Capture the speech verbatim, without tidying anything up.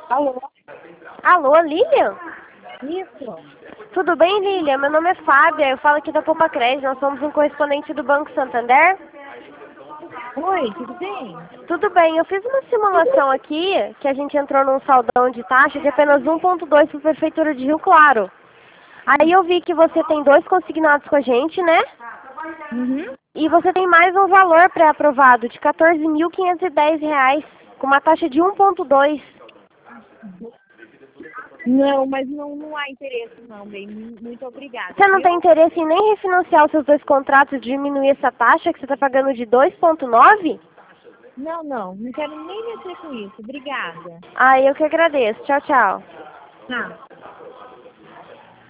Alô? Alô, Lilian? Isso? Tudo bem, Lilian? Meu nome é Fábia, eu falo aqui da Poupa Crédito, nós somos um correspondente do Banco Santander. Oi, tudo bem? Tudo bem, eu fiz uma simulação aqui, que a gente entrou num saldão de taxa de apenas um vírgula dois para a Prefeitura de Rio Claro. Aí eu vi que você tem dois consignados com a gente, né? Uhum. E você tem mais um valor pré-aprovado de quatorze mil quinhentos e dez reais, com uma taxa de um vírgula dois. Não, mas não, não há interesse não, bem. Muito obrigada, Você não tem viu? interesse em nem refinanciar os seus dois contratos e diminuir essa taxa que você está pagando de dois vírgula nove? Não, não, não quero nem mexer com isso. Obrigada. Ah, eu que agradeço. Tchau, tchau. Tá.